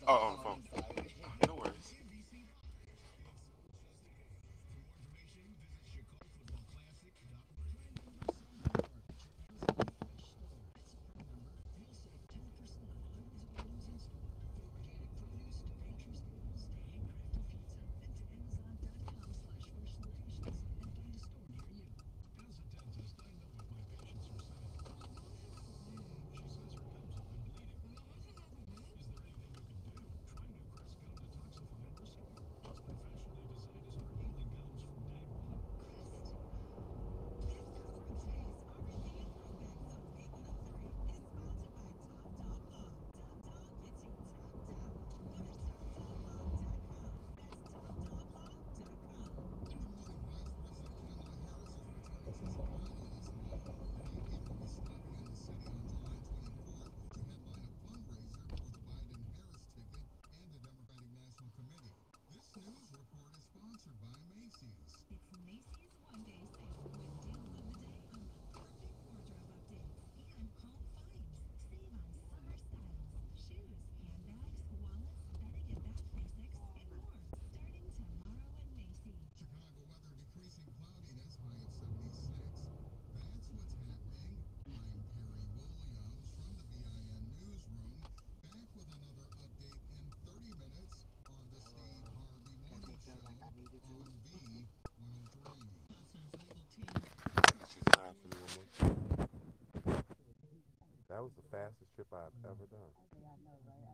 Oh, on the phone. No worries. She's time for me one more. That was the fastest trip I've ever done.